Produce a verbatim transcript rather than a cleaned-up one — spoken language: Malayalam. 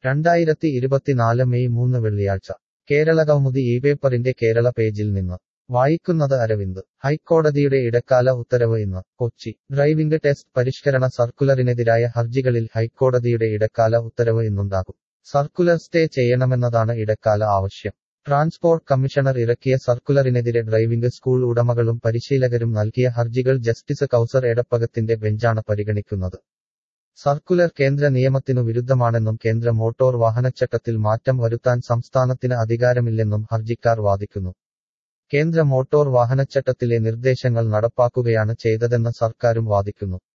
രണ്ടായിരത്തി ഇരുപത്തിനാല് മെയ് മൂന്ന് വെള്ളിയാഴ്ച കേരളകൗമുദി ഈ പേപ്പറിന്റെ കേരള പേജിൽ നിന്ന് വായിക്കുന്നത് അരവിന്ദ് ഹൈക്കോടതിയുടെ ഇടക്കാല ഉത്തരവ് ഇന്ന് കൊച്ചി ഡ്രൈവിംഗ് ടെസ്റ്റ് പരിഷ്കരണ സർക്കുലറിനെതിരായ ഹർജികളിൽ ഹൈക്കോടതിയുടെ ഇടക്കാല ഉത്തരവ് ഇന്നുണ്ടാകും സർക്കുലർ സ്റ്റേ ചെയ്യണമെന്നതാണ് ഇടക്കാല ആവശ്യം ട്രാൻസ്പോർട്ട് കമ്മീഷണർ ഇറക്കിയ സർക്കുലറിനെതിരെ ഡ്രൈവിംഗ് സ്കൂൾ ഉടമകളും പരിശീലകരും നൽകിയ ഹർജികൾ ജസ്റ്റിസ് കൗസർ എടപ്പകത്തിന്റെ ബെഞ്ചാണ് പരിഗണിക്കുന്നത് സർക്കുലർ കേന്ദ്ര നിയമത്തിനു വിരുദ്ധമാണെന്നും കേന്ദ്ര മോട്ടോർ വാഹനച്ചട്ടത്തിൽ മാറ്റം വരുത്താൻ സംസ്ഥാനത്തിന് അധികാരമില്ലെന്നും ഹർജിക്കാർ വാദിക്കുന്നു കേന്ദ്ര മോട്ടോർ വാഹനച്ചട്ടത്തിലെ നിർദ്ദേശങ്ങൾ നടപ്പാക്കുകയാണ് ചെയ്തതെന്ന് സർക്കാരും വാദിക്കുന്നു